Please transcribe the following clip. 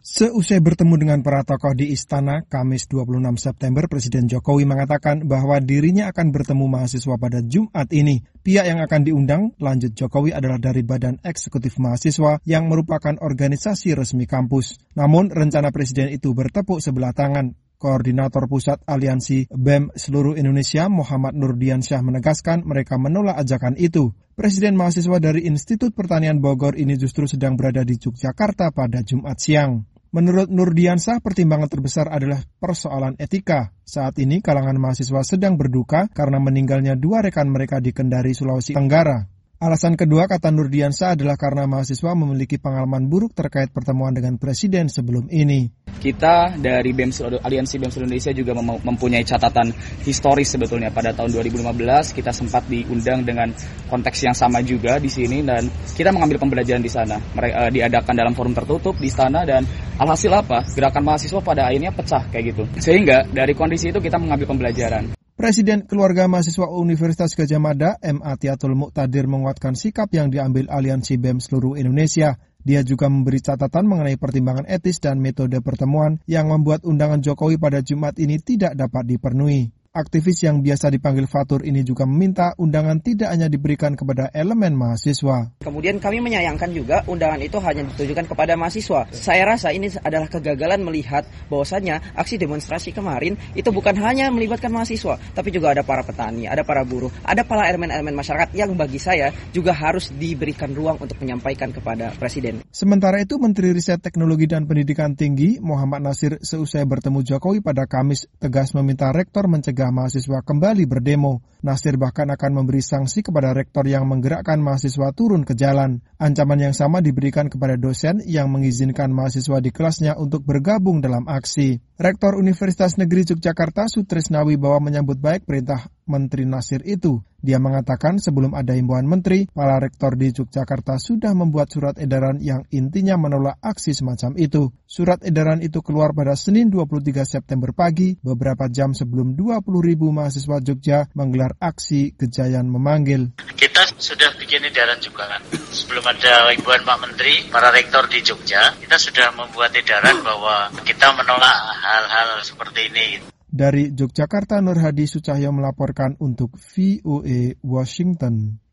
Seusai bertemu dengan para tokoh di Istana, Kamis 26 September, Presiden Jokowi mengatakan bahwa dirinya akan bertemu mahasiswa pada Jumat ini. Pihak yang akan diundang, lanjut Jokowi, adalah dari Badan Eksekutif Mahasiswa yang merupakan organisasi resmi kampus. Namun, rencana Presiden itu bertepuk sebelah tangan. Koordinator Pusat Aliansi BEM Seluruh Indonesia, Muhammad Nurdiansyah, menegaskan mereka menolak ajakan itu. Presiden mahasiswa dari Institut Pertanian Bogor ini justru sedang berada di Yogyakarta pada Jumat siang. Menurut Nurdiansyah, pertimbangan terbesar adalah persoalan etika. Saat ini kalangan mahasiswa sedang berduka karena meninggalnya 2 rekan mereka di Kendari, Sulawesi Tenggara. Alasan kedua, kata Nurdiansyah, adalah karena mahasiswa memiliki pengalaman buruk terkait pertemuan dengan Presiden sebelum ini. Kita dari Aliansi BEM Seluruh Indonesia juga mempunyai catatan historis sebetulnya. Pada tahun 2015 kita sempat diundang dengan konteks yang sama juga di sini dan kita mengambil pembelajaran di sana. Mereka diadakan dalam forum tertutup di istana dan alhasil apa? Gerakan mahasiswa pada akhirnya pecah kayak gitu. Sehingga dari kondisi itu kita mengambil pembelajaran. Presiden Keluarga Mahasiswa Universitas Gadjah Mada, M. Atiatul Muqtadir, menguatkan sikap yang diambil Aliansi BEM Seluruh Indonesia. Dia juga memberi catatan mengenai pertimbangan etis dan metode pertemuan yang membuat undangan Jokowi pada Jumat ini tidak dapat dipenuhi. Aktivis yang biasa dipanggil Fatur ini juga meminta undangan tidak hanya diberikan kepada elemen mahasiswa. Kemudian kami menyayangkan juga undangan itu hanya ditujukan kepada mahasiswa. Saya rasa ini adalah kegagalan melihat bahwasannya aksi demonstrasi kemarin itu bukan hanya melibatkan mahasiswa, tapi juga ada para petani, ada para buruh, ada para elemen-elemen masyarakat yang bagi saya juga harus diberikan ruang untuk menyampaikan kepada Presiden. Sementara itu, Menteri Riset Teknologi dan Pendidikan Tinggi Muhammad Nasir seusai bertemu Jokowi pada Kamis tegas meminta rektor mencegah mahasiswa kembali berdemo. Nasir bahkan akan memberi sanksi kepada rektor yang menggerakkan mahasiswa turun ke jalan. Ancaman yang sama diberikan kepada dosen yang mengizinkan mahasiswa di kelasnya untuk bergabung dalam aksi. Rektor Universitas Negeri Yogyakarta, Sutrisnawi Bawa, menyambut baik perintah Menteri Nasir itu. Dia mengatakan sebelum ada himbauan menteri, para rektor di Yogyakarta sudah membuat surat edaran yang intinya menolak aksi semacam itu. Surat edaran itu keluar pada Senin 23 September pagi, beberapa jam sebelum 20.000 mahasiswa Jogja menggelar aksi Gejayan Memanggil. Kita sudah bikin edaran juga kan. Sebelum ada himbauan Pak Menteri, para rektor di Jogja, kita sudah membuat edaran bahwa kita menolak hal-hal seperti ini. Dari Yogyakarta, Nur Hadi Sucahyo melaporkan untuk VOA Washington.